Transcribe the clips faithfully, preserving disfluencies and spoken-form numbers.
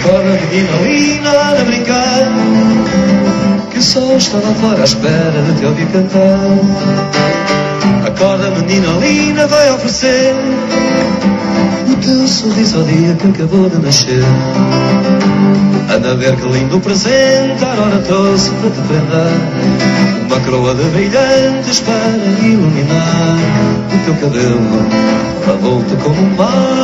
Acorda, menina linda, a brincar, que o sol está lá fora à espera de te ouvir cantar. Acorda, menina linda, vai oferecer o teu sorriso ao dia que acabou de nascer. Anda a ver que lindo presente, a hora trouxe para te prender uma coroa de brilhantes para iluminar o teu cabelo, revolto como um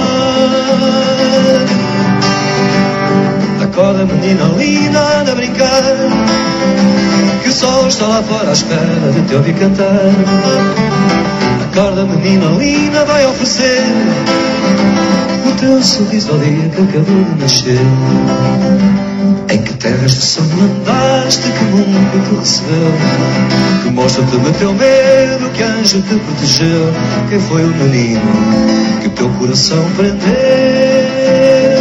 mar. Acorda, menina linda, anda a brincar, que o sol está lá fora à espera de te ouvir cantar. Acorda, menina linda, vai oferecer o teu sorriso ao dia que acabou de nascer. Em que terras de som andaste, que mundo te recebeu, que monstro te meteu medo, que anjo te protegeu. Quem foi o menino que o teu coração prendeu?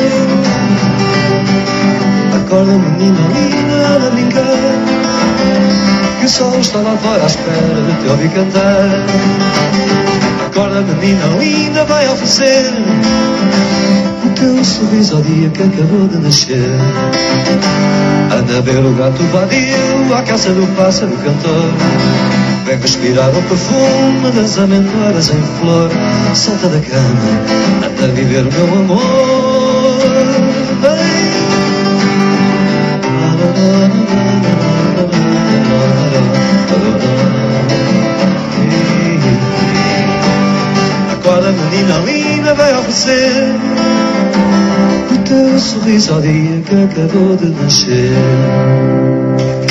Acorda, menina linda, a brincar, que o sol está lá fora à espera de te ouvir cantar. Acorda, menina linda, vai oferecer o teu sorriso ao dia que acabou de nascer. Anda a ver o gato vadio à caça do pássaro cantor, vem respirar o perfume das amendoeiras em flor. Salta da cama, anda a viver o meu amor. Vem. Acorda, menina linda, vai oferecer o teu sorriso ao dia que acabou de nascer.